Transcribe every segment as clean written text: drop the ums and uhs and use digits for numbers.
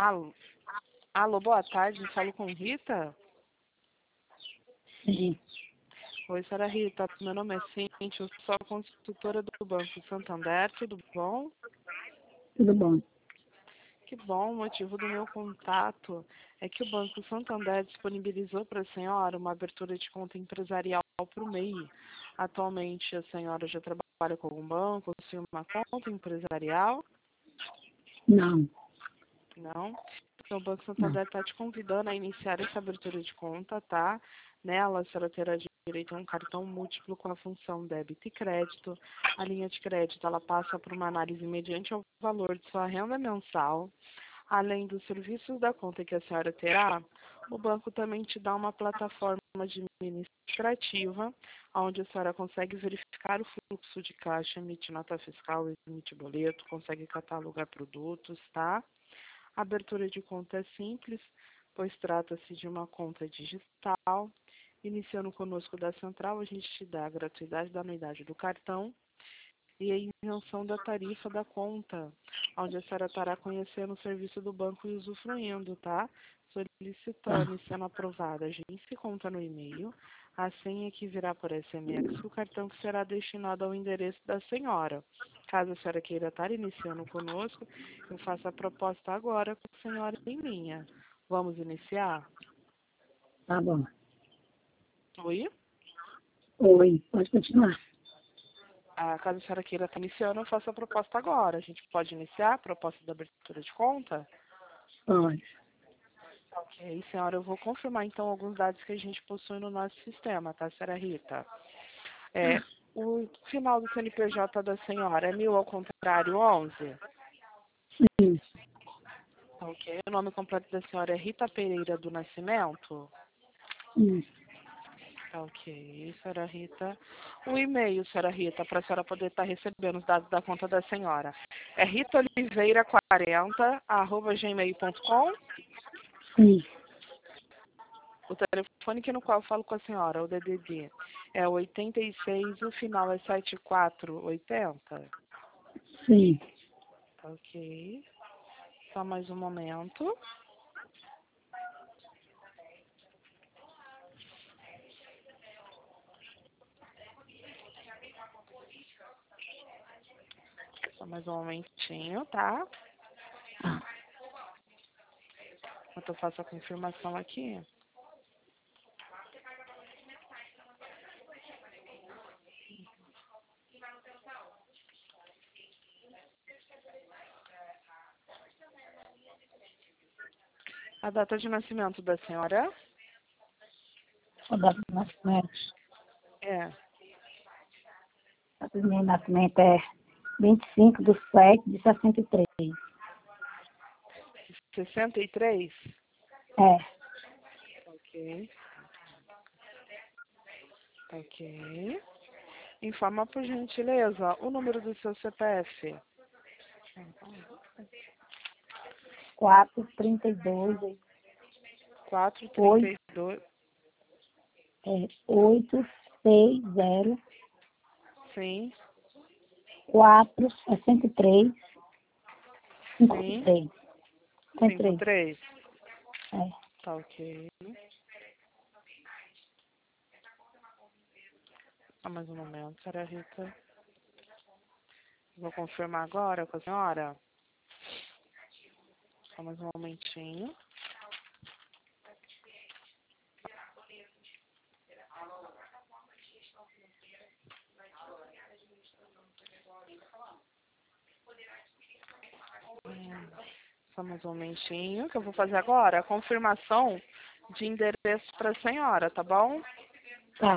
Alô, alô, boa tarde, falo com Rita? Sim, Oi, senhora Rita, meu nome é Cintia, eu sou a consultora do Banco Santander, tudo bom? tudo bom. Que bom, o motivo do meu contato é que o Banco Santander disponibilizou para a senhora uma abertura de conta empresarial para o MEI. Atualmente a senhora já trabalha com algum banco, possui uma conta empresarial? Não, Não? Então, o Banco não. Santander está te convidando a iniciar essa abertura de conta, tá? Nela, a senhora terá direito a um cartão múltiplo com a função débito e crédito. A linha de crédito, ela passa por uma análise mediante ao valor de sua renda mensal. Além dos serviços da conta que a senhora terá, o banco também te dá uma plataforma administrativa, onde a senhora consegue verificar o fluxo de caixa, emitir nota fiscal, emitir boleto, consegue catalogar produtos, tá? A abertura de conta é simples, pois trata-se de uma conta digital. Iniciando conosco da Central, a gente te dá a gratuidade da anuidade do cartão e a isenção da tarifa da conta, onde a senhora estará conhecendo o serviço do banco e usufruindo, tá? Solicitando Tá, e sendo aprovada, a gente se conta no e-mail, a senha que virá por SMS, o cartão que será destinado ao endereço da senhora. Caso a senhora queira estar iniciando conosco, eu faço a proposta agora com a senhora em linha. Vamos iniciar? tá bom. Oi? Oi, pode continuar. Caso a senhora queira estar iniciando, eu faço a proposta agora. A gente pode iniciar a proposta da abertura de conta? Pode. Ok, senhora, eu vou confirmar então alguns dados que a gente possui no nosso sistema, tá, senhora Rita? É, o final do CNPJ da senhora é 1000 ao contrário 11? Sim, Ok, o nome completo da senhora é Rita Pereira do Nascimento? sim. Ok, senhora Rita. O e-mail, senhora Rita, para a senhora poder estar recebendo os dados da conta da senhora. É ritaoliveira40@gmail.com. Sim, O telefone que no qual eu falo com a senhora, o DDD, é 86, o final é 7480. sim. Ok, só mais um momento. Só mais um momentinho, tá? Tá. Enquanto eu faço a confirmação aqui. A data de nascimento da senhora A data de nascimento. é A data de meu nascimento é 25/7/63. 63? É, Ok, ok. Informa por gentileza o número do seu CPF. 432, 8, 432. 860, Sim, 4, 103, sim. 53. 103. 53. É, Tá ok. Só mais um momento, senhora Rita. Vou confirmar agora com a senhora. Só mais um momentinho. Só mais um momentinho que eu vou fazer agora a confirmação de endereço para a senhora, tá bom? tá.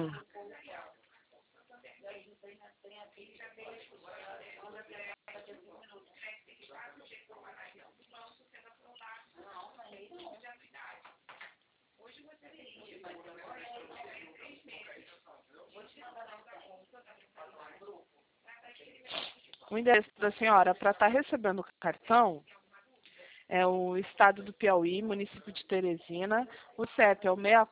O endereço da senhora para estar recebendo o cartão é o estado do Piauí, município de Teresina. O CEP é o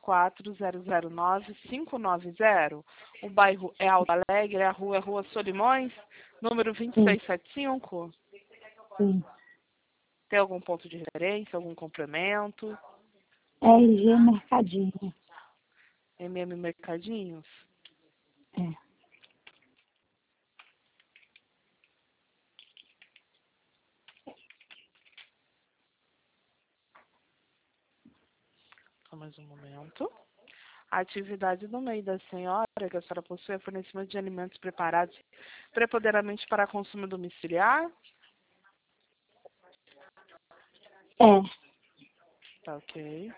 64009-590. O bairro é Alto Alegre, a rua é Rua Solimões, número Sim, 2675. sim. Tem algum ponto de referência, algum complemento? RG Mercadinho. MM Mercadinhos? É. Só mais um momento. A atividade do MEI da senhora, que a senhora possui, é fornecimento de alimentos preparados preponderantemente para consumo domiciliar? É. Tá ok.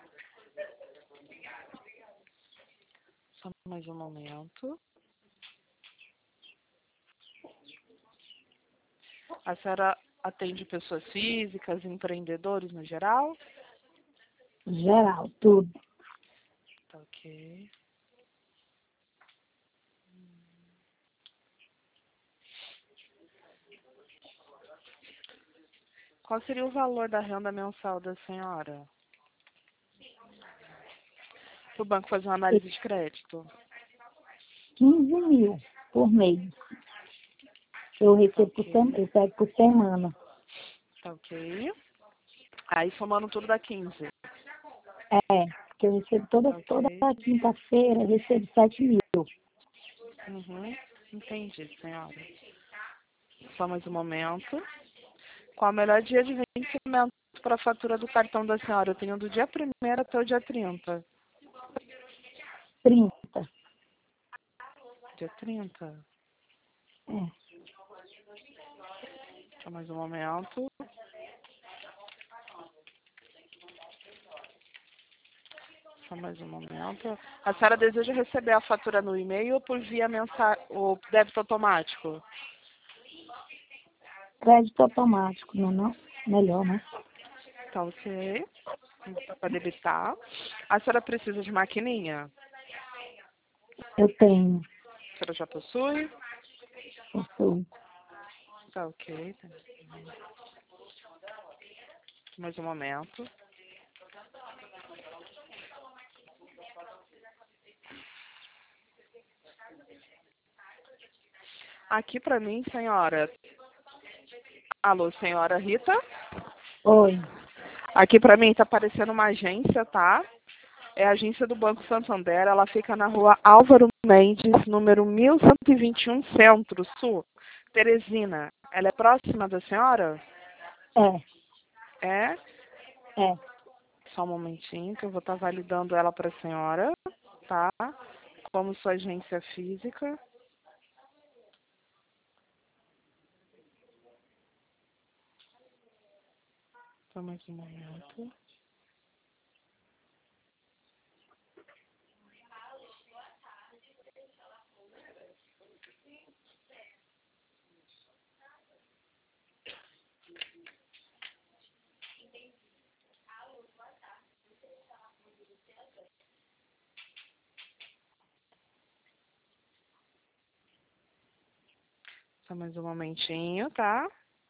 Só mais um momento. A senhora atende pessoas físicas, empreendedores no geral? Geral, tudo. Tá ok. Qual seria o valor da renda mensal da senhora? Para o banco fazer uma análise de crédito? 15 mil por mês. Eu Tá recebo ok. eu pego por semana. Tá ok. Aí somando tudo dá 15. É, porque eu recebo toda Tá ok. quinta-feira, eu recebo 7 mil. Uhum. Entendi, senhora. Só mais um momento. Qual o melhor dia de vencimento para a fatura do cartão da senhora? Eu tenho do dia 1º até o dia 30. 30. Dia 30? É. Só mais um momento. Só mais um momento. A senhora deseja receber a fatura no e-mail ou por via ou débito automático? Crédito automático, não é não? Melhor, né? Tá ok. Para debitar. A senhora precisa de maquininha? Eu tenho. A senhora já possui? Possui. Tá ok. Mais um momento. Aqui para mim, senhora. Alô, senhora Rita? Oi. Aqui para mim tá aparecendo uma agência, tá? É a agência do Banco Santander. Ela fica na rua Álvaro Mendes, número 1121, Centro, Sul, Teresina. Ela é próxima da senhora? É. É? É. Só um momentinho que eu vou estar validando ela para a senhora, tá? Como sua agência física. Só mais um momento. Só mais um momentinho, tá?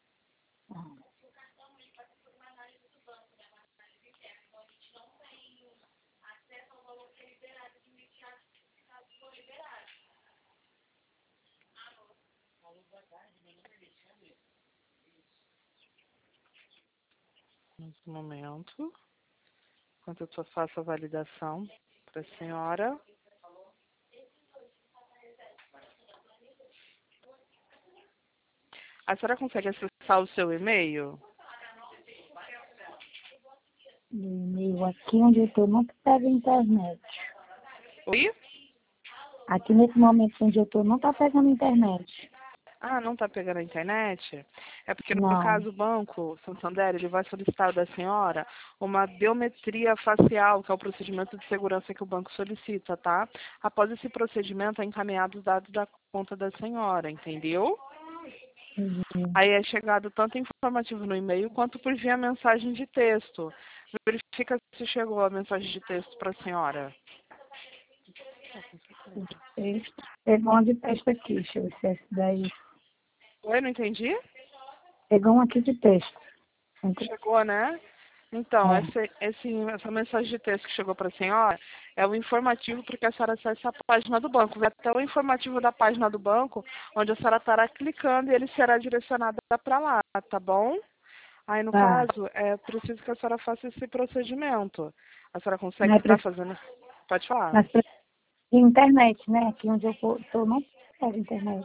Mais um momento. Enquanto eu só faço a validação para a senhora. A senhora consegue acessar o seu e-mail? No e-mail aqui onde eu estou não pega internet. Oi? Aqui nesse momento onde eu estou não está pegando internet. Ah, não está pegando a internet? É porque, no Não. caso, o Banco Santander, ele vai solicitar da senhora uma biometria facial, que é o procedimento de segurança que o banco solicita, tá? Após esse procedimento, é encaminhado os dados da conta da senhora, entendeu? Entendi. Aí é chegado tanto informativo no e-mail, quanto por via mensagem de texto. Verifica se chegou a mensagem de texto para a senhora. Pegou uma de texto aqui, deixa eu ver se é esse daí. Oi, não entendi? Pegou um aqui de texto. Chegou, né? Então, É. essa mensagem de texto que chegou para a senhora é o informativo porque a senhora acessa a página do banco. Vai até o informativo da página do banco, onde a senhora estará clicando e ele será direcionado para lá, tá bom? Aí, no Tá. caso, é preciso que a senhora faça esse procedimento. A senhora consegue Mas estar fazendo... Pode falar. mas precisa de internet, né? Aqui onde eu tô não pega internet.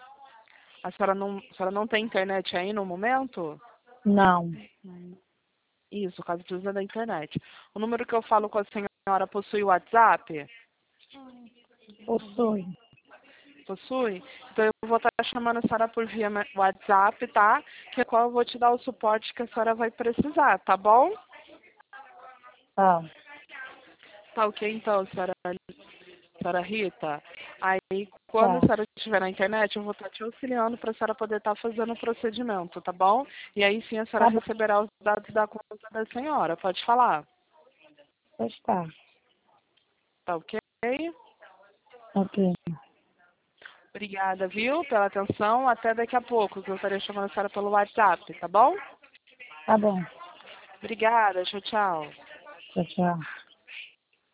A senhora não tem internet aí no momento? Não. Isso, caso precisa da internet. O número que eu falo com a senhora possui o WhatsApp? Possui. Possui? Então eu vou estar chamando a senhora por via WhatsApp, tá? Que é qual eu vou te dar o suporte que a senhora vai precisar, tá bom? Tá. Tá ok então, senhora Rita? Aí quando a Tá. senhora estiver na internet, eu vou estar te auxiliando para a senhora poder estar fazendo o procedimento, tá bom? E aí sim a senhora Tá bom. receberá os dados da conta da senhora. Pode falar. Pois tá. Tá ok? Ok. Obrigada, viu, pela atenção. Até daqui a pouco, que eu estarei chamando a senhora pelo WhatsApp, tá bom? Tá bom. Obrigada, tchau, tchau. Tchau, tchau.